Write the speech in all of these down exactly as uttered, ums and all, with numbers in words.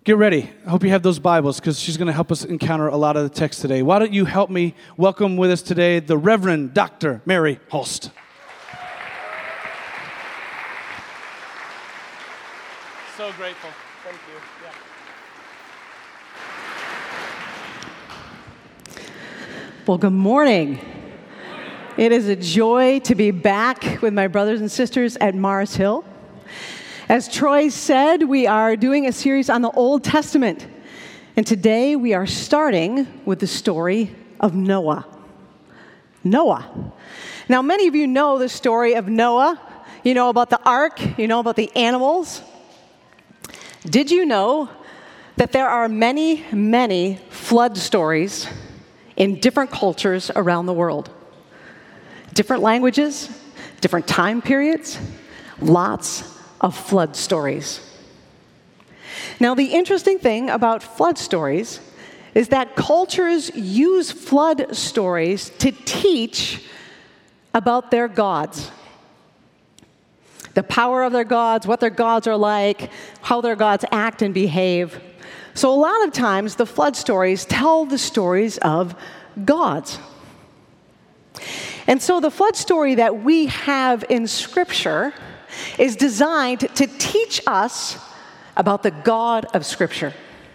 Get ready. I hope you have those Bibles because she's going to help us encounter a lot of the text today. Why don't you help me welcome with us today the Reverend Doctor Mary Holst. So grateful. Thank you. Yeah. Well, good morning. It is a joy to be back with my brothers and sisters at Mars Hill. As Troy said, we are doing a series on the Old Testament. And today we are starting with the story of Noah. Noah. Now, many of you know the story of Noah. You know about the ark. You know about the animals. Did you know that there are many, many flood stories in different cultures around the world? Different languages, different time periods, lots of flood stories. Now, the interesting thing about flood stories is that cultures use flood stories to teach about their gods. The power of their gods, what their gods are like, how their gods act and behave. So a lot of times, the flood stories tell the stories of gods. And so the flood story that we have in Scripture is designed to teach us about the God of Scripture.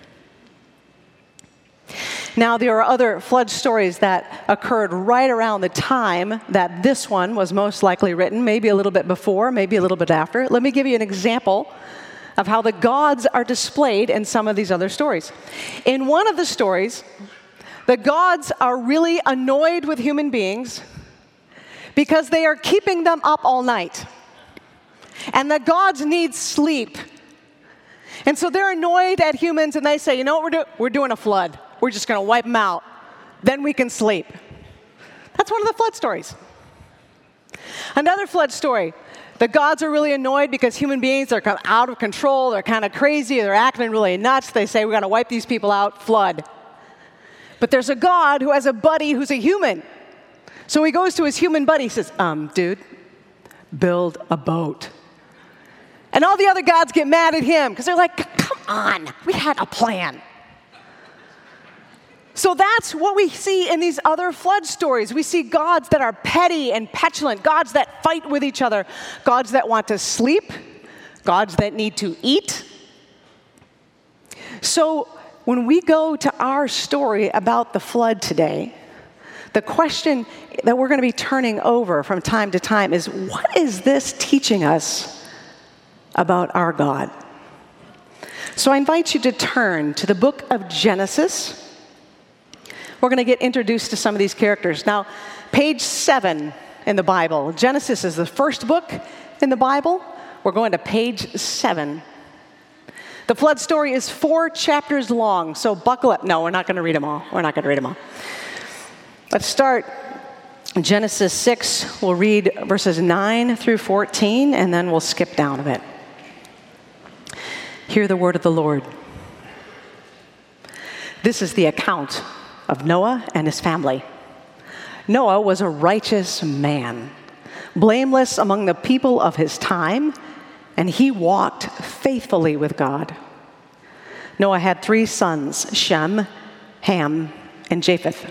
Now, there are other flood stories that occurred right around the time that this one was most likely written, maybe a little bit before, maybe a little bit after. Let me give you an example of how the gods are displayed in some of these other stories. In one of the stories, the gods are really annoyed with human beings because they are keeping them up all night. And the gods need sleep. And so they're annoyed at humans, and they say, you know what we're doing? We're doing a flood. We're just going to wipe them out. Then we can sleep. That's one of the flood stories. Another flood story. The gods are really annoyed because human beings are kind of out of control. They're kind of crazy. They're acting really nuts. They say, we're going to wipe these people out. Flood. But there's a god who has a buddy who's a human. So he goes to his human buddy. He says, um, dude, build a boat. And all the other gods get mad at him because they're like, come on, we had a plan. So that's what we see in these other flood stories. We see gods that are petty and petulant, gods that fight with each other, gods that want to sleep, gods that need to eat. So when we go to our story about the flood today, the question that we're going to be turning over from time to time is, what is this teaching us about our God? So I invite you to turn to the book of Genesis. We're going to get introduced to some of these characters. Now, page seven in the Bible. Genesis is the first book in the Bible. We're going to page seven. The flood story is four chapters long, so buckle up. No, we're not going to read them all. We're not going to read them all. Let's start Genesis six. We'll read verses nine through fourteen, and then we'll skip down a bit. Hear the word of the Lord. This is the account of Noah and his family. Noah was a righteous man, blameless among the people of his time, and he walked faithfully with God. Noah had three sons, Shem, Ham, and Japheth.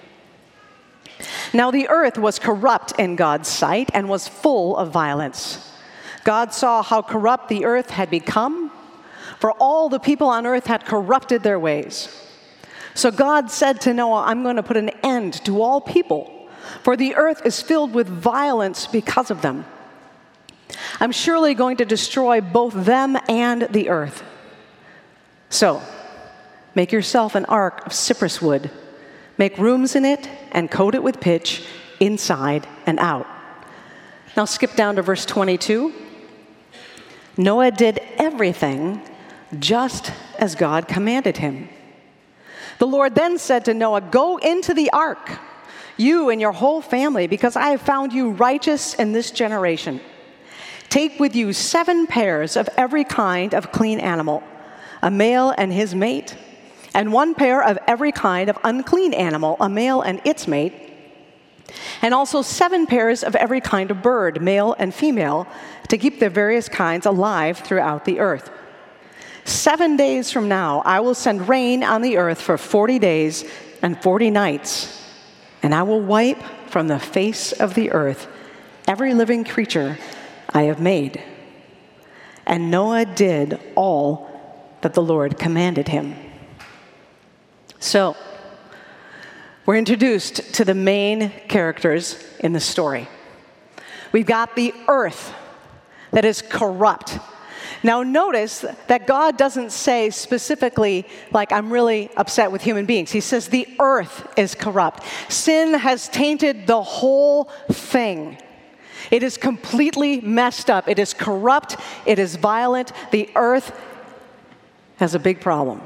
Now the earth was corrupt in God's sight and was full of violence. God saw how corrupt the earth had become, for all the people on earth had corrupted their ways. So God said to Noah, I'm going to put an end to all people, for the earth is filled with violence because of them. I'm surely going to destroy both them and the earth. So, make yourself an ark of cypress wood. Make rooms in it and coat it with pitch inside and out. Now skip down to verse twenty-two. Noah did everything just as God commanded him. The Lord then said to Noah, go into the ark, you and your whole family, because I have found you righteous in this generation. Take with you seven pairs of every kind of clean animal, a male and his mate, and one pair of every kind of unclean animal, a male and its mate, and also seven pairs of every kind of bird, male and female, to keep the various kinds alive throughout the earth. Seven days from now, I will send rain on the earth for forty days and forty nights, and I will wipe from the face of the earth every living creature I have made. And Noah did all that the Lord commanded him. So, we're introduced to the main characters in the story. We've got the earth that is corrupt. Now notice that God doesn't say specifically, like, I'm really upset with human beings. He says the earth is corrupt. Sin has tainted the whole thing. It is completely messed up. It is corrupt. It is violent. The earth has a big problem.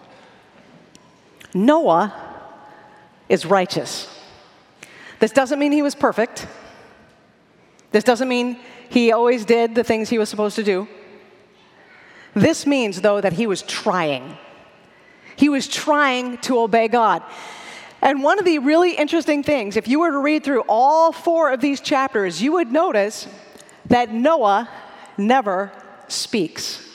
Noah is righteous. This doesn't mean he was perfect. This doesn't mean he always did the things he was supposed to do. This means, though, that he was trying. He was trying to obey God. And one of the really interesting things, if you were to read through all four of these chapters, you would notice that Noah never speaks.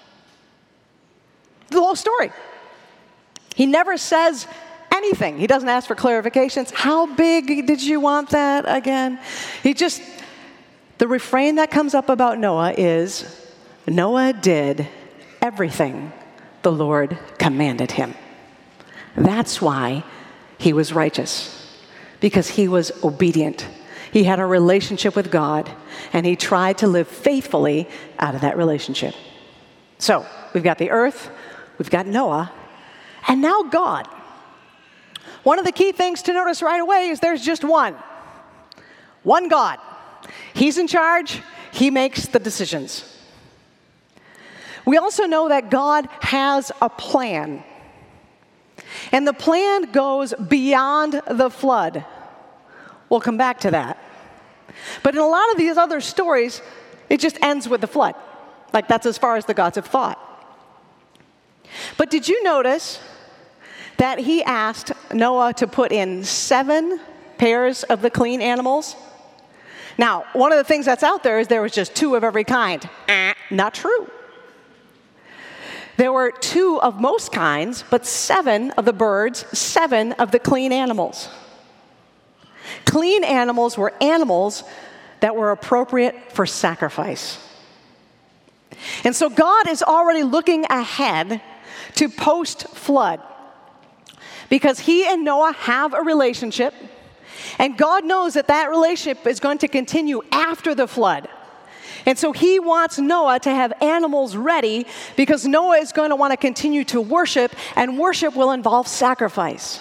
The whole story. He never says anything. He doesn't ask for clarifications. How big did you want that again? He just, the refrain that comes up about Noah is, Noah did everything the Lord commanded him. That's why he was righteous, because he was obedient. He had a relationship with God, and he tried to live faithfully out of that relationship. So, we've got the earth, we've got Noah, and now God. One of the key things to notice right away is there's just one. One God. He's in charge. He makes the decisions. We also know that God has a plan. And the plan goes beyond the flood. We'll come back to that. But in a lot of these other stories, it just ends with the flood. Like, that's as far as the gods have thought. But did you notice that he asked Noah to put in seven pairs of the clean animals? Now, one of the things that's out there is there was just two of every kind. Not true. There were two of most kinds, but seven of the birds, seven of the clean animals. Clean animals were animals that were appropriate for sacrifice. And so God is already looking ahead to post-flood, because he and Noah have a relationship, and God knows that that relationship is going to continue after the flood. And so he wants Noah to have animals ready, because Noah is going to want to continue to worship, and worship will involve sacrifice.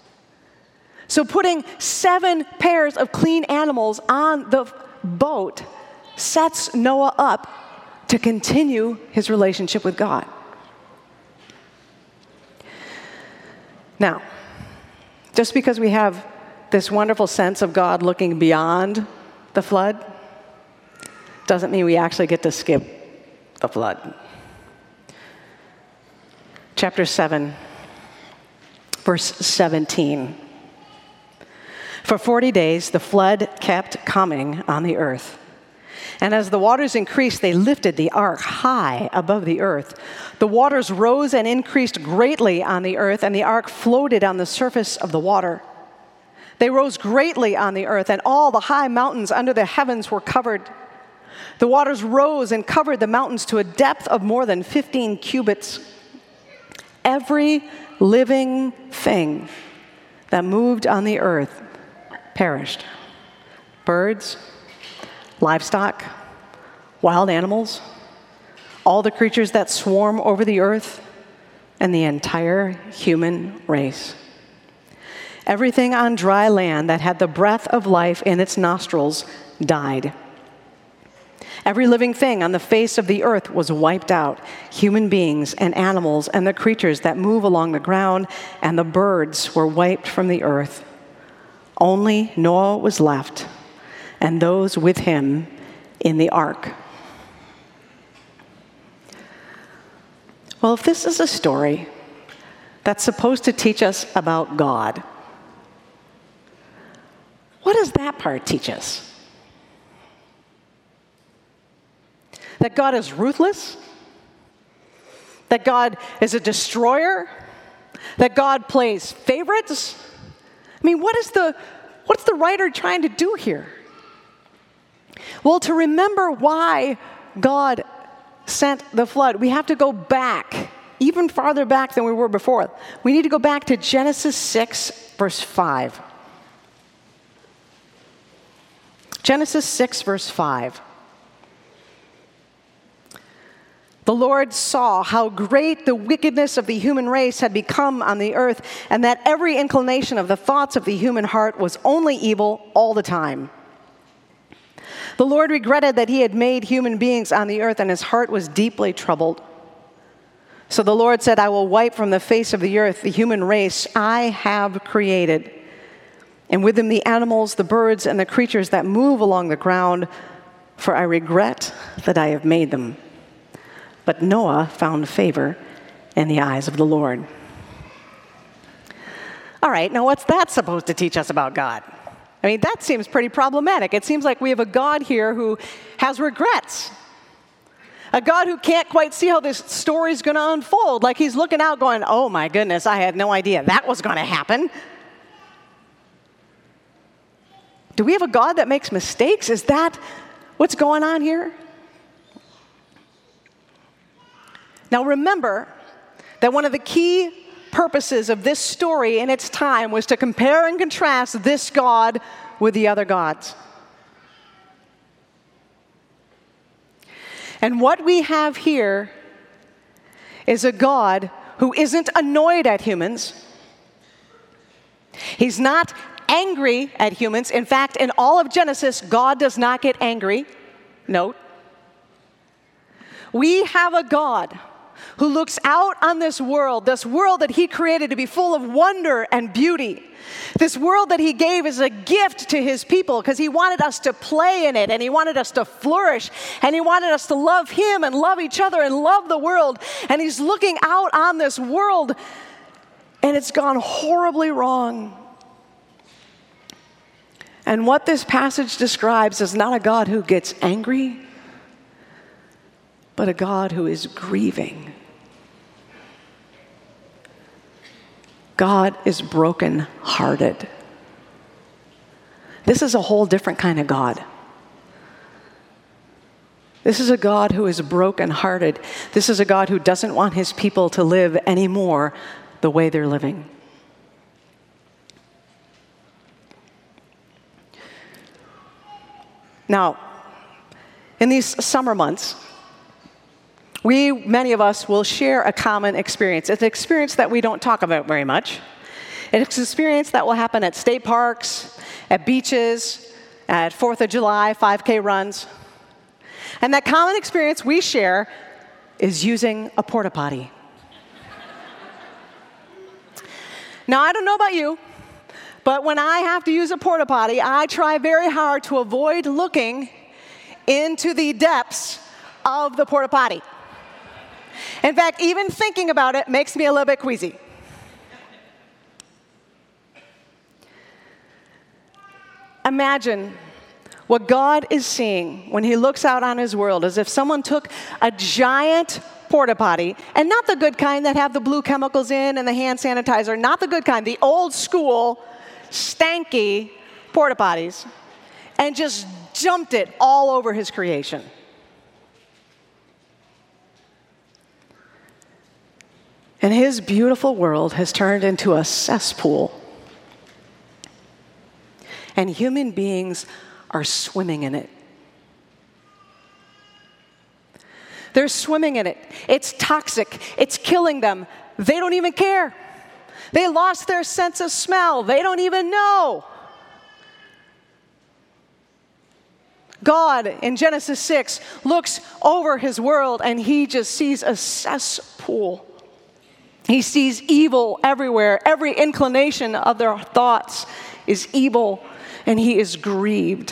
So putting seven pairs of clean animals on the boat sets Noah up to continue his relationship with God. Now, just because we have this wonderful sense of God looking beyond the flood doesn't mean we actually get to skip the flood. Chapter seven, verse seventeen. For forty days, the flood kept coming on the earth. And as the waters increased, they lifted the ark high above the earth. The waters rose and increased greatly on the earth, and the ark floated on the surface of the water. They rose greatly on the earth, and all the high mountains under the heavens were covered. The waters rose and covered the mountains to a depth of more than fifteen cubits. Every living thing that moved on the earth perished. Birds, livestock, wild animals, all the creatures that swarm over the earth, and the entire human race. Everything on dry land that had the breath of life in its nostrils died. Every living thing on the face of the earth was wiped out, human beings and animals and the creatures that move along the ground, and the birds were wiped from the earth. Only Noah was left, and those with him in the ark. Well, if this is a story that's supposed to teach us about God, what does that part teach us? That God is ruthless? That God is a destroyer? That God plays favorites? I mean, what is the, what's the writer trying to do here? Well, to remember why God sent the flood, we have to go back, even farther back than we were before. We need to go back to Genesis six, verse five. Genesis six, verse five. The Lord saw how great the wickedness of the human race had become on the earth, and that every inclination of the thoughts of the human heart was only evil all the time. The Lord regretted that he had made human beings on the earth, and his heart was deeply troubled. So the Lord said, I will wipe from the face of the earth the human race I have created, and with them the animals, the birds, and the creatures that move along the ground, for I regret that I have made them. But Noah found favor in the eyes of the Lord. All right, now what's that supposed to teach us about God? I mean, that seems pretty problematic. It seems like we have a God here who has regrets. A God who can't quite see how this story's going to unfold. Like he's looking out going, oh my goodness, I had no idea that was going to happen. Do we have a God that makes mistakes? Is that what's going on here? Now remember that one of the key purposes of this story in its time was to compare and contrast this God with the other gods. And what we have here is a God who isn't annoyed at humans. He's not angry at humans. In fact, in all of Genesis, God does not get angry. Note. We have a God who looks out on this world, this world that he created to be full of wonder and beauty. This world that he gave as a gift to his people because he wanted us to play in it and he wanted us to flourish and he wanted us to love him and love each other and love the world. And he's looking out on this world and it's gone horribly wrong. And what this passage describes is not a God who gets angry, but a God who is grieving. God is broken-hearted. This is a whole different kind of God. This is a God who is broken-hearted. This is a God who doesn't want his people to live anymore the way they're living. Now, in these summer months, we, many of us, will share a common experience. It's an experience that we don't talk about very much. It's an experience that will happen at state parks, at beaches, at fourth of July, five K runs. And that common experience we share is using a porta potty. Now, I don't know about you, but when I have to use a porta potty, I try very hard to avoid looking into the depths of the porta potty. In fact, even thinking about it makes me a little bit queasy. Imagine what God is seeing when he looks out on his world, as if someone took a giant porta potty, and not the good kind that have the blue chemicals in and the hand sanitizer, not the good kind, the old school, stanky porta potties, and just dumped it all over his creation. And his beautiful world has turned into a cesspool. And human beings are swimming in it. They're swimming in it. It's toxic. It's killing them. They don't even care. They lost their sense of smell. They don't even know. God, in Genesis six, looks over his world and he just sees a cesspool. He sees evil everywhere. Every inclination of their thoughts is evil, and he is grieved.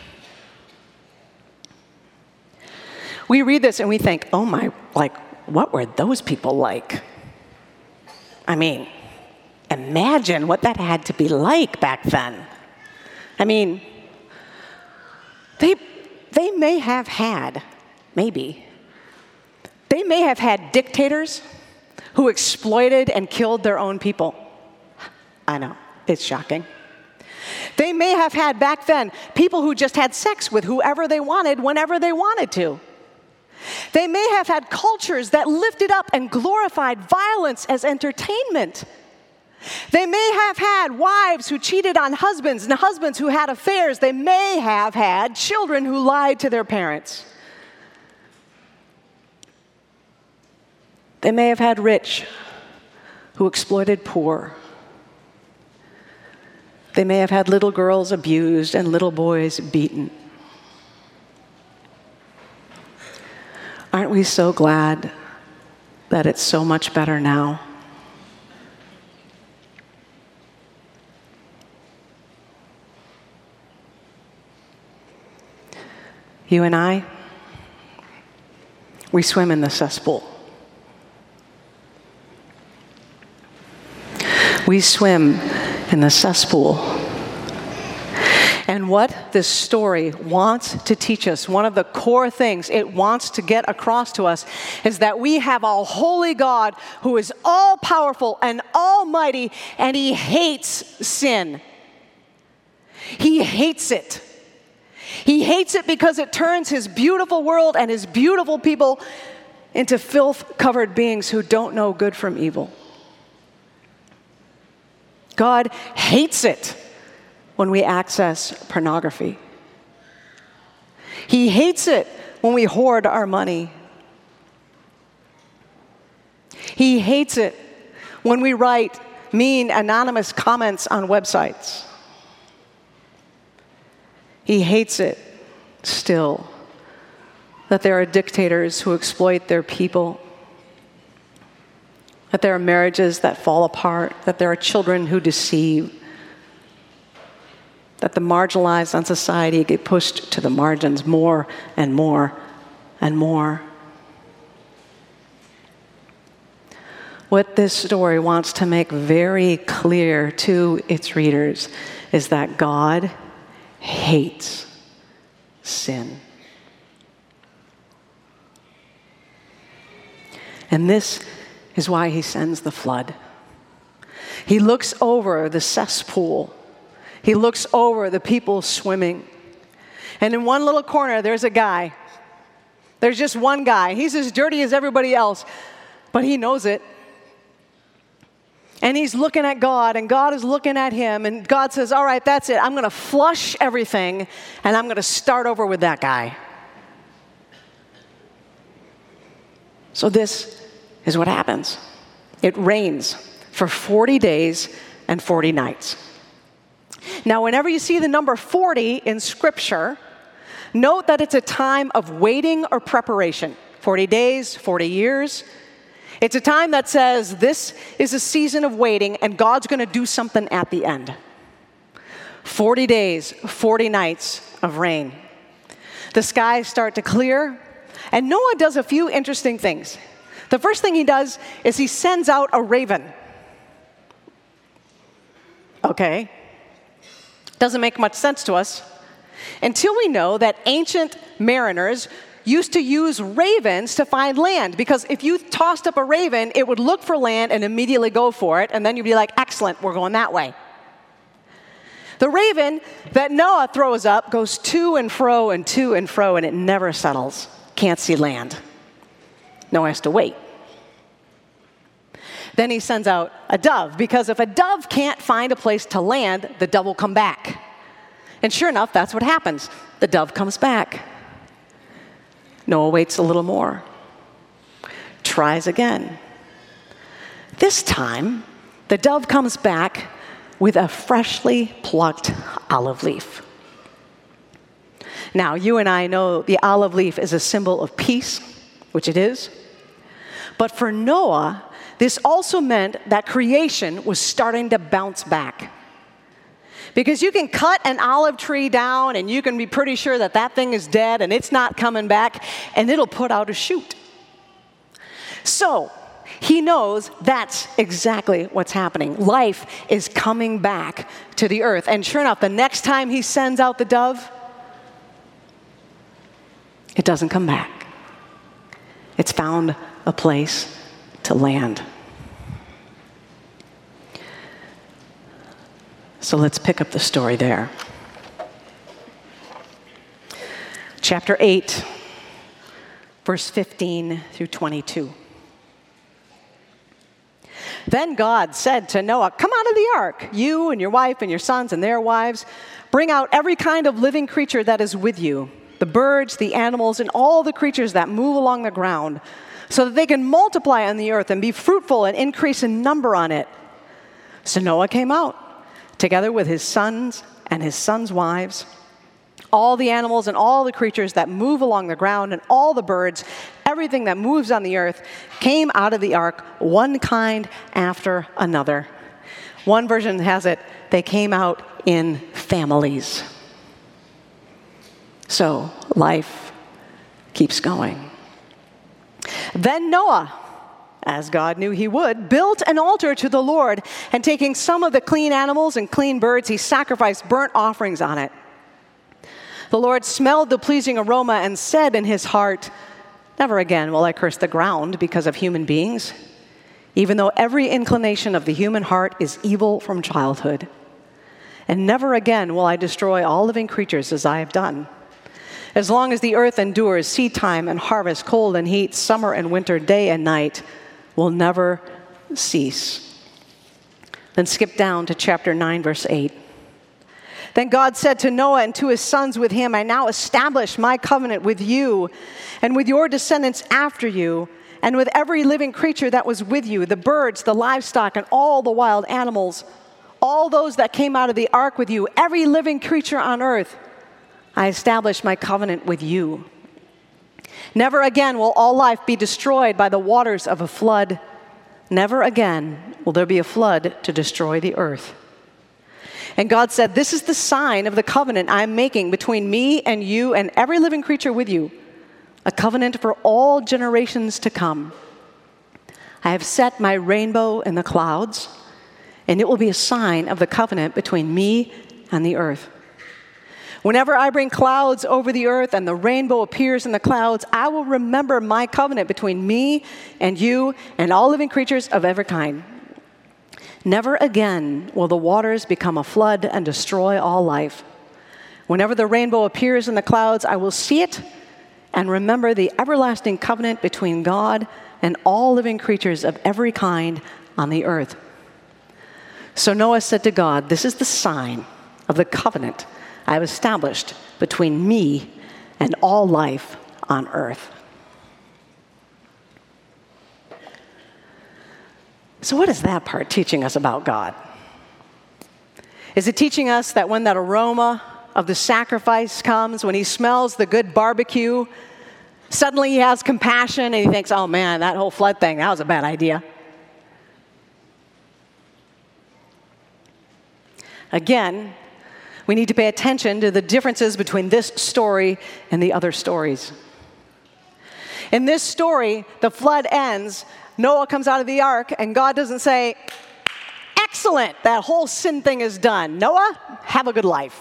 We read this and we think, oh my, like, what were those people like? I mean, imagine what that had to be like back then. I mean, they, they may have had, maybe, They may have had dictators who exploited and killed their own people. I know, it's shocking. They may have had back then people who just had sex with whoever they wanted whenever they wanted to. They may have had cultures that lifted up and glorified violence as entertainment. They may have had wives who cheated on husbands and husbands who had affairs. They may have had children who lied to their parents. They may have had rich who exploited poor. They may have had little girls abused and little boys beaten. Aren't we so glad that it's so much better now? You and I, we swim in the cesspool. We swim in the cesspool. And what this story wants to teach us, one of the core things it wants to get across to us, is that we have a holy God who is all-powerful and almighty, and he hates sin. He hates it. He hates it because it turns his beautiful world and his beautiful people into filth-covered beings who don't know good from evil. God hates it when we access pornography. He hates it when we hoard our money. He hates it when we write mean, anonymous comments on websites. He hates it still that there are dictators who exploit their people, that there are marriages that fall apart, that there are children who deceive, that the marginalized on society get pushed to the margins more and more and more. What this story wants to make very clear to its readers is that God hates sin. And this is why he sends the flood. He looks over the cesspool. He looks over the people swimming. And in one little corner, there's a guy. There's just one guy. He's as dirty as everybody else, but he knows it. And he's looking at God, and God is looking at him, and God says, all right, that's it. I'm going to flush everything, and I'm going to start over with that guy. So this is what happens. It rains for forty days and forty nights. Now, whenever you see the number forty in Scripture, note that it's a time of waiting or preparation. forty days, forty years. It's a time that says this is a season of waiting, and God's going to do something at the end. forty days, forty nights of rain. The skies start to clear, and Noah does a few interesting things. The first thing he does is he sends out a raven. Okay. Doesn't make much sense to us until we know that ancient mariners used to use ravens to find land, because if you tossed up a raven, it would look for land and immediately go for it, and then you'd be like, excellent, we're going that way. The raven that Noah throws up goes to and fro and to and fro, and it never settles. Can't see land. Noah has to wait. Then he sends out a dove, because if a dove can't find a place to land, the dove will come back. And sure enough, that's what happens. The dove comes back. Noah waits a little more. Tries again. This time, the dove comes back with a freshly plucked olive leaf. Now, you and I know the olive leaf is a symbol of peace, which it is. But for Noah, this also meant that creation was starting to bounce back. Because you can cut an olive tree down and you can be pretty sure that that thing is dead and it's not coming back, and it'll put out a shoot. So he knows that's exactly what's happening. Life is coming back to the earth. And sure enough, the next time he sends out the dove, it doesn't come back. It's found a place to land. So let's pick up the story there. Chapter eight, verse fifteen through twenty-two. Then God said to Noah, "Come out of the ark, you and your wife and your sons and their wives. Bring out every kind of living creature that is with you, the birds, the animals, and all the creatures that move along the ground, so that they can multiply on the earth and be fruitful and increase in number on it." So Noah came out, together with his sons and his sons' wives, all the animals and all the creatures that move along the ground and all the birds, everything that moves on the earth, came out of the ark, one kind after another. One version has it, they came out in families. So life keeps going. Then Noah, as God knew he would, built an altar to the Lord, and taking some of the clean animals and clean birds, he sacrificed burnt offerings on it. The Lord smelled the pleasing aroma and said in his heart, "Never again will I curse the ground because of human beings, even though every inclination of the human heart is evil from childhood. And never again will I destroy all living creatures as I have done. As long as the earth endures, seed time and harvest, cold and heat, summer and winter, day and night will never cease." Then skip down to chapter nine, verse eight. Then God said to Noah and to his sons with him, "I now establish my covenant with you and with your descendants after you, and with every living creature that was with you, the birds, the livestock, and all the wild animals, all those that came out of the ark with you, every living creature on earth. I establish my covenant with you. Never again will all life be destroyed by the waters of a flood. Never again will there be a flood to destroy the earth." And God said, "This is the sign of the covenant I am making between me and you and every living creature with you, a covenant for all generations to come. I have set my rainbow in the clouds, and it will be a sign of the covenant between me and the earth. Whenever I bring clouds over the earth and the rainbow appears in the clouds, I will remember my covenant between me and you and all living creatures of every kind. Never again will the waters become a flood and destroy all life. Whenever the rainbow appears in the clouds, I will see it and remember the everlasting covenant between God and all living creatures of every kind on the earth." So Noah said to God, "This is the sign of the covenant I have established between me and all life on earth." So what is that part teaching us about God? Is it teaching us that when that aroma of the sacrifice comes, when he smells the good barbecue, suddenly he has compassion and he thinks, "Oh man, that whole flood thing, that was a bad idea"? Again, we need to pay attention to the differences between this story and the other stories. In this story, the flood ends, Noah comes out of the ark, and God doesn't say, "Excellent, that whole sin thing is done. Noah, have a good life."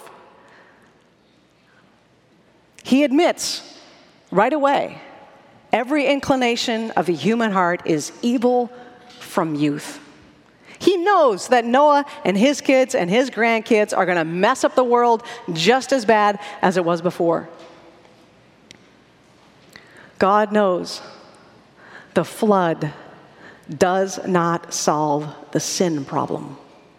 He admits right away, every inclination of the human heart is evil from youth. He knows that Noah and his kids and his grandkids are going to mess up the world just as bad as it was before. God knows the flood does not solve the sin problem.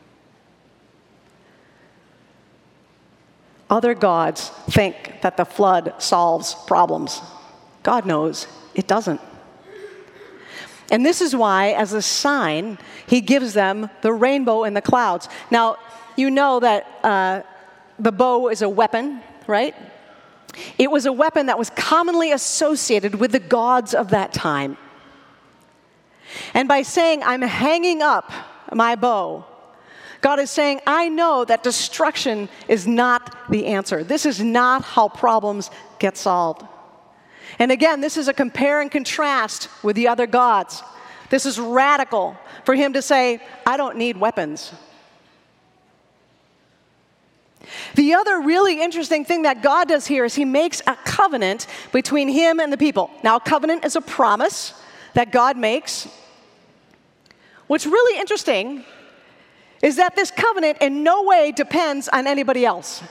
Other gods think that the flood solves problems. God knows it doesn't. And this is why, as a sign, he gives them the rainbow in the clouds. Now, you know that uh, the bow is a weapon, right? It was a weapon that was commonly associated with the gods of that time. And by saying, "I'm hanging up my bow," God is saying, I know that destruction is not the answer. This is not how problems get solved. And again, this is a compare and contrast with the other gods. This is radical for him to say, I don't need weapons. The other really interesting thing that God does here is he makes a covenant between him and the people. Now, a covenant is a promise that God makes. What's really interesting is that this covenant in no way depends on anybody else.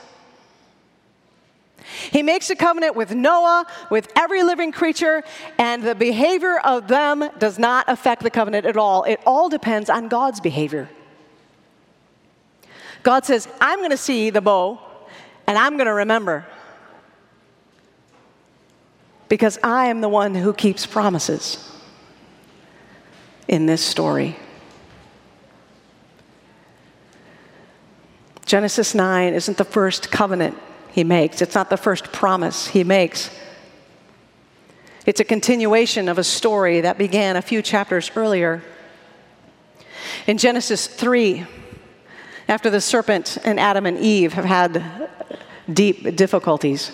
He makes a covenant with Noah, with every living creature, and the behavior of them does not affect the covenant at all. It all depends on God's behavior. God says, I'm going to see the bow, and I'm going to remember. Because I am the one who keeps promises in this story. Genesis nine isn't the first covenant he makes. It's not the first promise he makes. It's a continuation of a story that began a few chapters earlier. In Genesis three, after the serpent and Adam and Eve have had deep difficulties,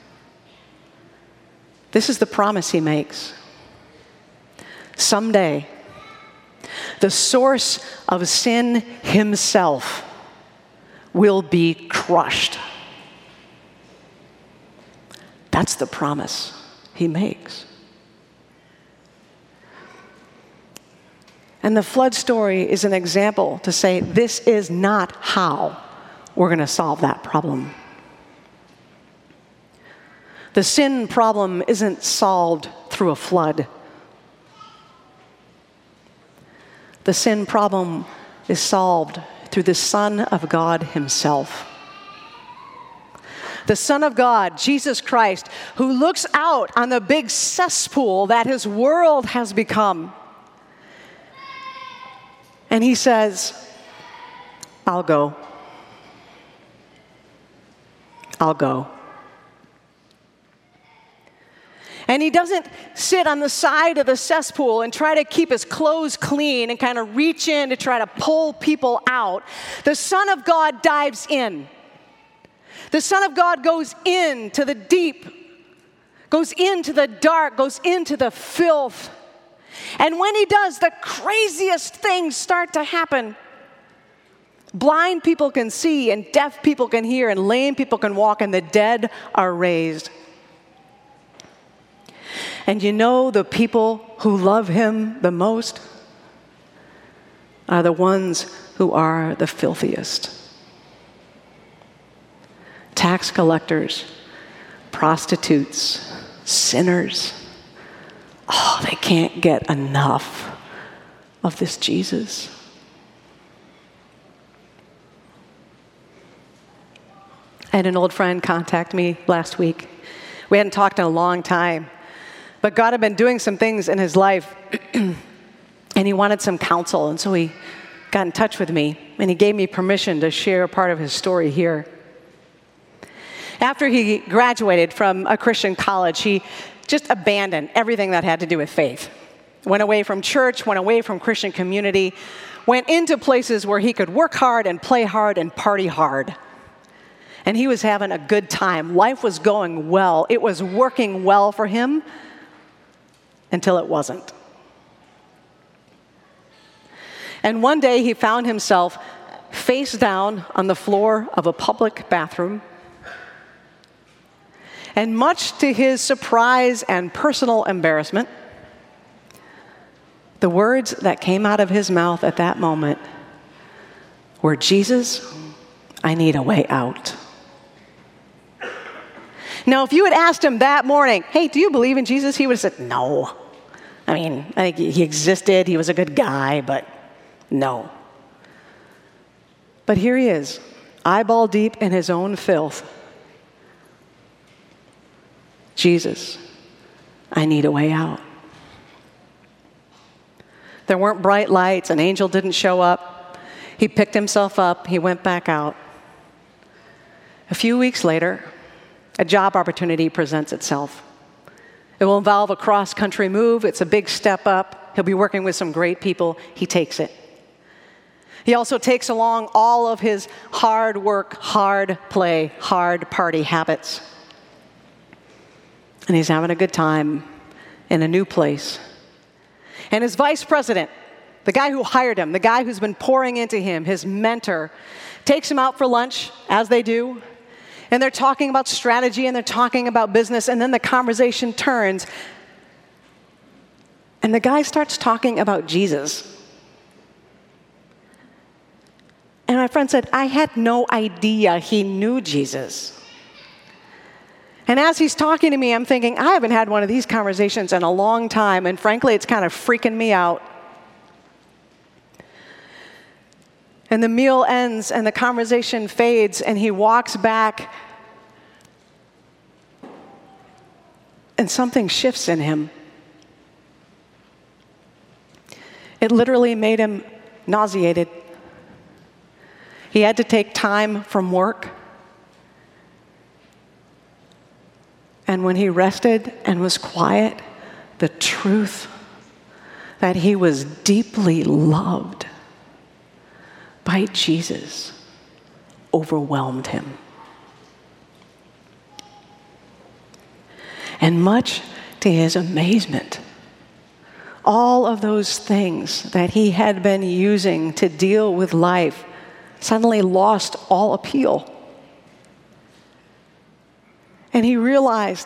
this is the promise he makes. Someday, the source of sin himself will be crushed. That's the promise he makes. And the flood story is an example to say this is not how we're going to solve that problem. The sin problem isn't solved through a flood. The sin problem is solved through the Son of God himself. The Son of God, Jesus Christ, who looks out on the big cesspool that his world has become. And he says, I'll go. I'll go. And he doesn't sit on the side of the cesspool and try to keep his clothes clean and kind of reach in to try to pull people out. The Son of God dives in. The Son of God goes into the deep, goes into the dark, goes into the filth. And when he does, the craziest things start to happen. Blind people can see, and deaf people can hear, and lame people can walk, and the dead are raised. And you know the people who love him the most are the ones who are the filthiest. Tax collectors, prostitutes, sinners. Oh, they can't get enough of this Jesus. I had an old friend contact me last week. We hadn't talked in a long time. But God had been doing some things in his life, and he wanted some counsel. And so he got in touch with me, and he gave me permission to share part of his story here. After he graduated from a Christian college, he just abandoned everything that had to do with faith. Went away from church, went away from Christian community, went into places where he could work hard and play hard and party hard. And he was having a good time. Life was going well. It was working well for him. Until it wasn't. And one day he found himself face down on the floor of a public bathroom. And much to his surprise and personal embarrassment, the words that came out of his mouth at that moment were, "Jesus, I need a way out." Now, if you had asked him that morning, "Hey, do you believe in Jesus?" he would have said, "No. I mean, I think he existed, he was a good guy, but no." But here he is, eyeball deep in his own filth. "Jesus, I need a way out." There weren't bright lights, an angel didn't show up. He picked himself up, he went back out. A few weeks later, a job opportunity presents itself. It will involve a cross-country move. It's a big step up. He'll be working with some great people. He takes it. He also takes along all of his hard work, hard play, hard party habits. And he's having a good time in a new place. And his vice president, the guy who hired him, the guy who's been pouring into him, his mentor, takes him out for lunch, as they do, and they're talking about strategy, and they're talking about business, and then the conversation turns, and the guy starts talking about Jesus. And my friend said, I had no idea he knew Jesus. And as he's talking to me, I'm thinking, I haven't had one of these conversations in a long time, and frankly, it's kind of freaking me out. And the meal ends, and the conversation fades, and he walks back, and something shifts in him. It literally made him nauseated. He had to take time from work. And when he rested and was quiet, the truth that he was deeply loved by Jesus overwhelmed him. And much to his amazement, all of those things that he had been using to deal with life suddenly lost all appeal. And he realized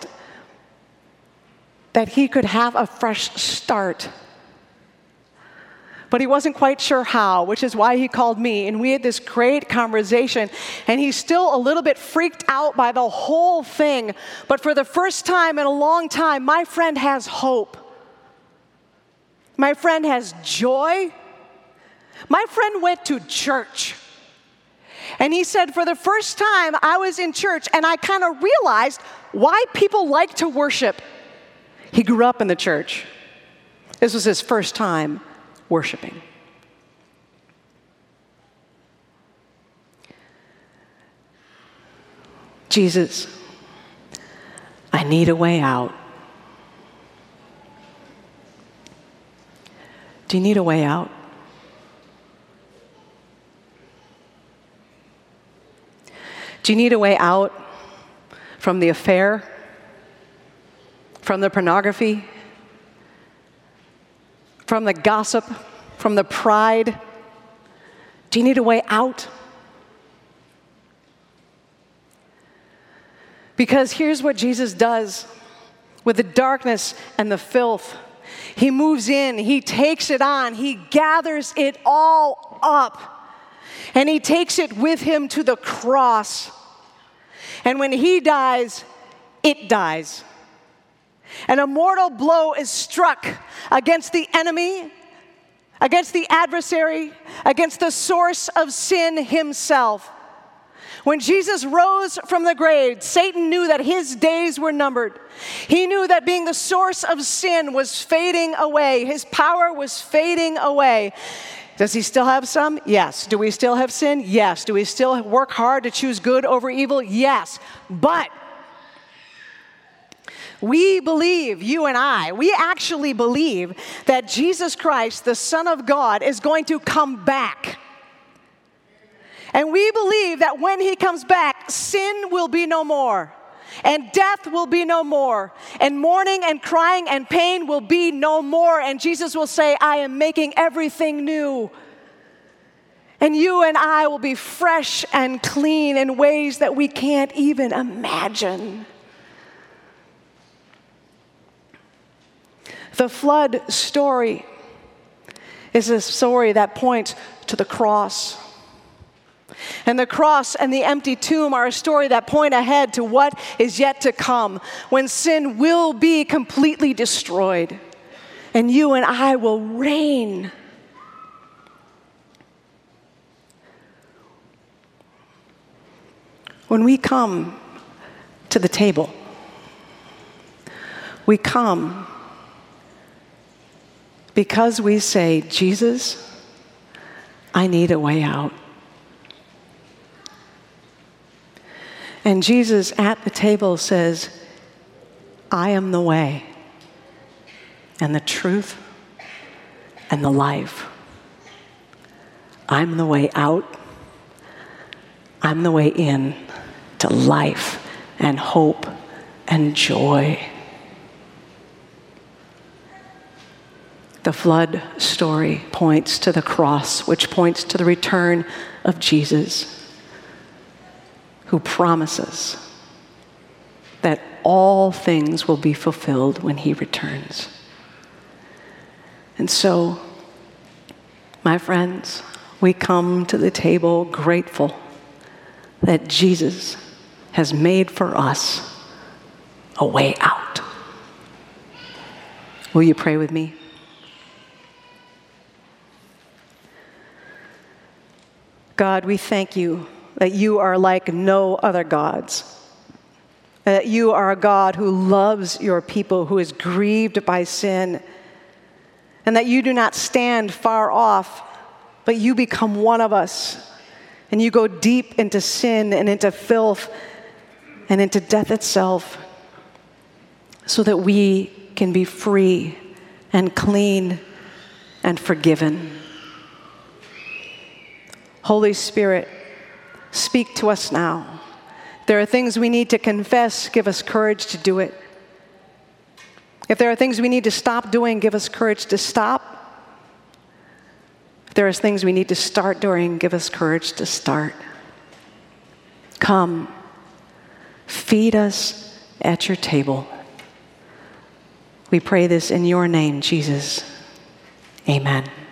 that he could have a fresh start. But he wasn't quite sure how, which is why he called me. And we had this great conversation. And he's still a little bit freaked out by the whole thing. But for the first time in a long time, my friend has hope. My friend has joy. My friend went to church. And he said, for the first time, I was in church, and I kind of realized why people like to worship. He grew up in the church. This was his first time worshiping. Jesus, I need a way out. Do you need a way out? Do you need a way out from the affair, from the pornography, from the gossip, from the pride? Do you need a way out? Because here's what Jesus does with the darkness and the filth. He moves in, he takes it on, he gathers it all up, and he takes it with him to the cross. And when he dies, it dies. And a mortal blow is struck against the enemy, against the adversary, against the source of sin himself. When Jesus rose from the grave, Satan knew that his days were numbered. He knew that being the source of sin was fading away. His power was fading away. Does he still have some? Yes. Do we still have sin? Yes. Do we still work hard to choose good over evil? Yes. But we believe, you and I, we actually believe that Jesus Christ, the Son of God, is going to come back. And we believe that when he comes back, sin will be no more, and death will be no more, and mourning and crying and pain will be no more. And Jesus will say, I am making everything new. And you and I will be fresh and clean in ways that we can't even imagine. The flood story is a story that points to the cross. And the cross and the empty tomb are a story that point ahead to what is yet to come, when sin will be completely destroyed, and you and I will reign. When we come to the table, we come because we say, Jesus, I need a way out. And Jesus at the table says, I am the way and the truth and the life. I'm the way out. I'm the way in to life and hope and joy. The flood story points to the cross, which points to the return of Jesus, who promises that all things will be fulfilled when he returns. And so, my friends, we come to the table grateful that Jesus has made for us a way out. Will you pray with me? God, we thank you that you are like no other gods. That you are a God who loves your people, who is grieved by sin, and that you do not stand far off, but you become one of us, and you go deep into sin and into filth and into death itself, so that we can be free and clean and forgiven. Holy Spirit, speak to us now. There are things we need to confess, give us courage to do it. If there are things we need to stop doing, give us courage to stop. If there are things we need to start doing, give us courage to start. Come, feed us at your table. We pray this in your name, Jesus. Amen.